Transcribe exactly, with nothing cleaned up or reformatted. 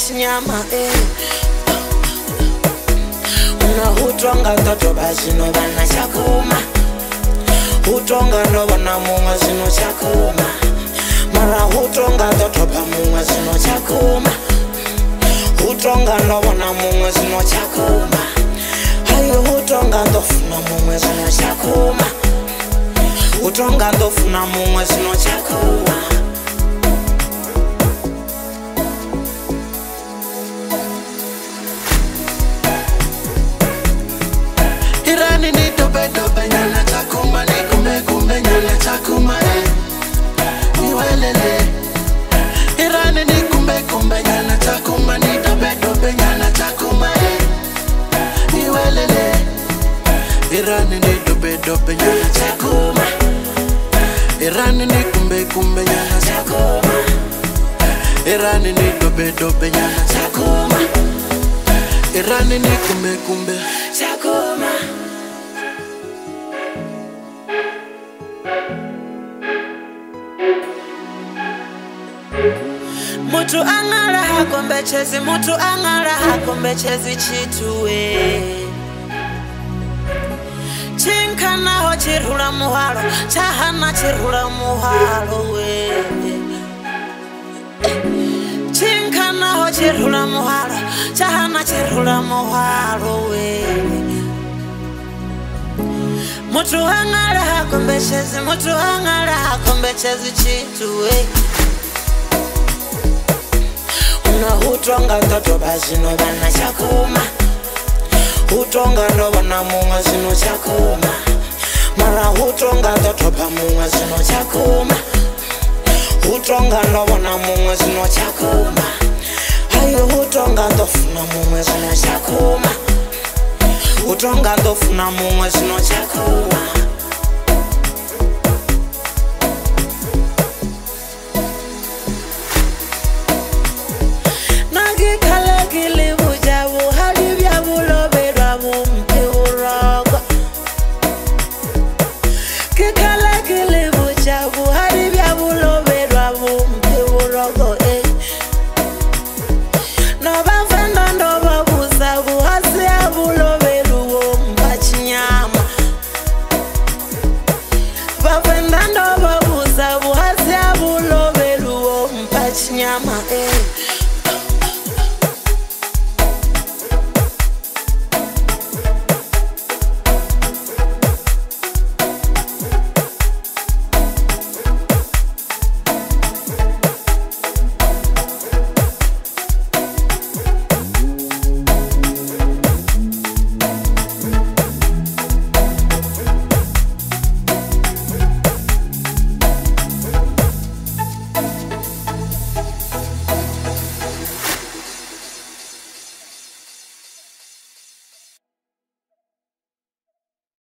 mpachinyama eh. Unahutonga toto basi no bana chakuma. Hutonga no bana munga sino chakuma. Mara hutonga toto ba munga sino chakuma. Hutonga no bana munga sino chakuma. Hayo hutonga ndofuna munga sino chakuma. Hutonga ndofuna munga sino chakuma. Irani ni dobe dobe nyana chakuma ni kumbe kumbe nyana chakuma eh. Niwelele. Irani ni kumbe kumbe nyana chakuma ni dobe dobe nyana chakuma eh. Niwelele. Irani ni dobe dobe nyana chakuma. Irani ni kumbe kumbe nyana chakuma. Irani ni dobe dobe nyana chakuma. Irani ni kumbe kumbe chakuma. Mutu angara hakombe chezi, mutu angara hakombe chezi chituwe. Chinkana ho chirhula muhalo, chahana chirhula muhalo we. Chinkana ho chirhula muhalo, chahana chirhula muhalo we. Mutu angara hakombe chezi, mutu angara hakombe chezi chituwe. Hutonga toto basi no bana chakuma. Hutonga no bana munga sino chakuma. Mara hutonga toto ba munga sino chakuma. Hutonga no bana munga sino chakuma. Hayo hutonga ndofuna munga sino chakuma. Hutonga ndofuna munga sino chakuma. Nyama eh.